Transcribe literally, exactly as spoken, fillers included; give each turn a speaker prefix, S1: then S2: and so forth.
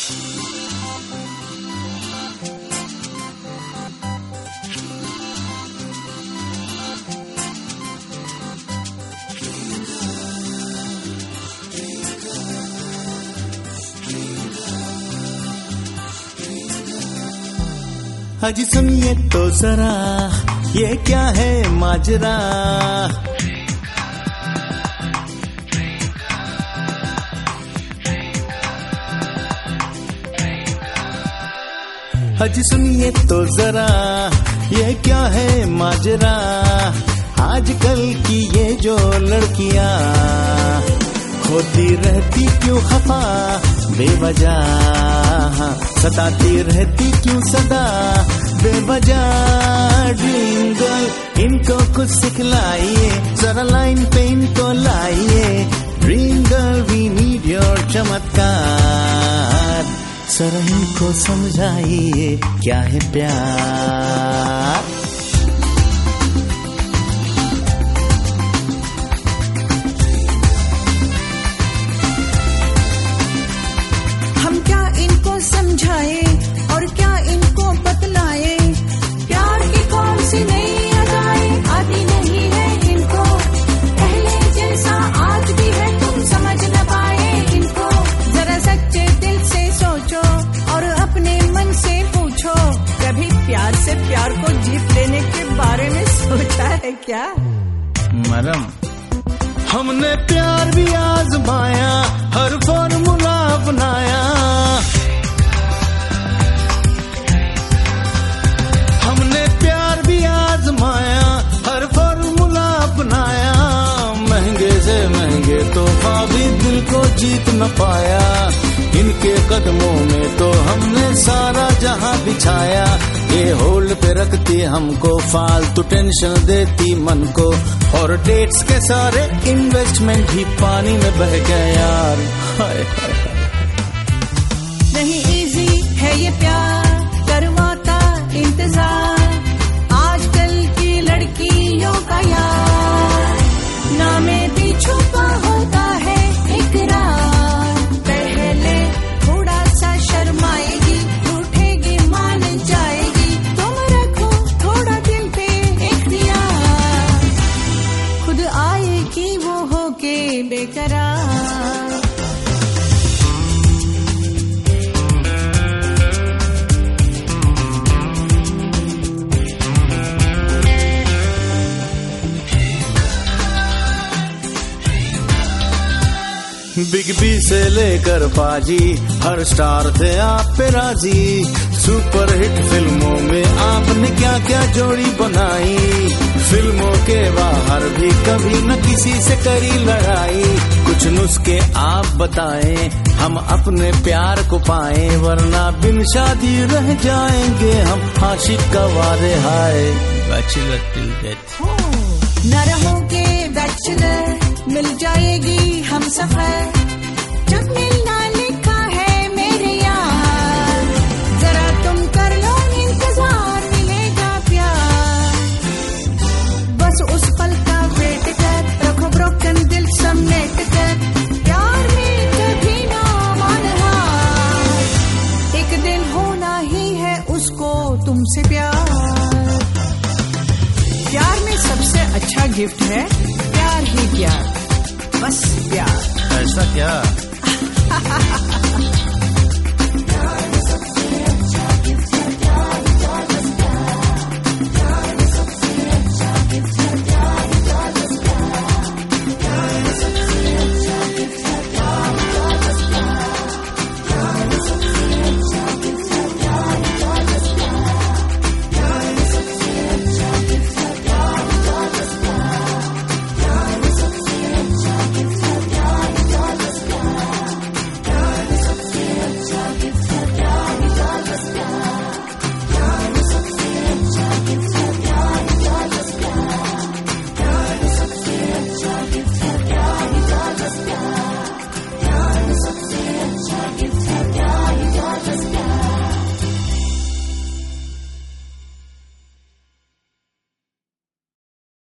S1: अजी सुनिए तो जरा ये क्या है माजरा, अजी सुनिए तो जरा ये क्या है माजरा। आजकल की ये जो लड़कियां होती रहती क्यों खफा बेवजह, सताती रहती क्यों सदा बेवजह। ड्रीम गर्ल इनको कुछ सिखलाइए, जरा लाइन पे इनको लाइए। Dream girl we need your चमत्कार, जरा इनको समझाइए क्या है प्यार।
S2: समझाए और क्या इनको बतलाए, प्यार की कौन सी नई अदाएं आती नहीं है इनको। पहले जैसा आज भी है तुम समझ न पाए इनको। जरा सच्चे दिल से सोचो और अपने मन से पूछो, कभी प्यार से प्यार को जीत लेने के बारे में सोचा है क्या?
S1: मैडम हमने प्यार भी आजमाया, हर फॉर्मूला अपनाया। हमने प्यार भी आजमाया, हर फॉर्मूला अपनाया। महंगे से महंगे तोहफा भी दिल को जीत न पाया। इनके कदमों में तो हमने सारा जहां बिछाया। ये होल्ड पे रखती हमको, फालतू टेंशन देती मन को। और डेट्स के सारे इन्वेस्टमेंट भी पानी में बह गए यार। हाय हाय
S2: नहीं इजी है ये प्यार, करवाता इंतजार आजकल की लड़कियों का यार। नामे भी छुपा होता है इकरार, पहले थोड़ा सा शर्माएगी, रूठेगी मान जाएगी। तुम रखो थोड़ा दिल पे इख्तियार, खुद आएगी वो होके बेकरार।
S1: बिग बी से लेकर पाजी हर स्टार थे आप पे राजी। सुपर हिट फिल्मों में आपने क्या क्या जोड़ी बनाई। फिल्मों के बाहर भी कभी न किसी से करी लड़ाई। कुछ नुस्खे आप बताएं हम अपने प्यार को पाएं, वरना बिन शादी रह जाएंगे हम आशिक का वादे। हाय बैचलर टिल डेथ
S2: न रहोगे बैचलर, मिल जाएगी हम सफर। जब मिलना लिखा है मेरे यार, जरा तुम कर लो इंतजार, मिलेगा प्यार। बस उस पल का वेट कर, रखो ब्रोकन दिल समेट कर। प्यार में कभी ना मान हार, एक दिन होना ही है उसको तुमसे प्यार। प्यार में सबसे अच्छा गिफ्ट है प्यार ही प्यार, बस प्यार।
S1: ऐसा क्या?